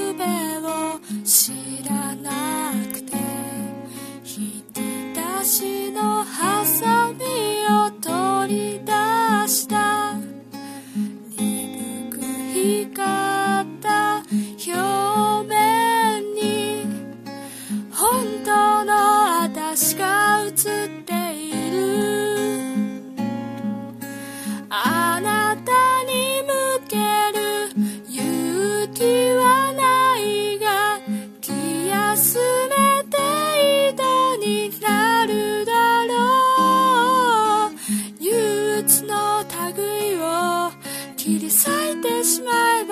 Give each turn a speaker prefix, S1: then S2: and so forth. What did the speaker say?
S1: べを知らなくて、引き出しのハサミを取り出した。鈍く光った表面に本当の私が映っている。あなたに向ける勇気はないが、気休め程度になるだろう。憂鬱の類を切り裂いてしまえば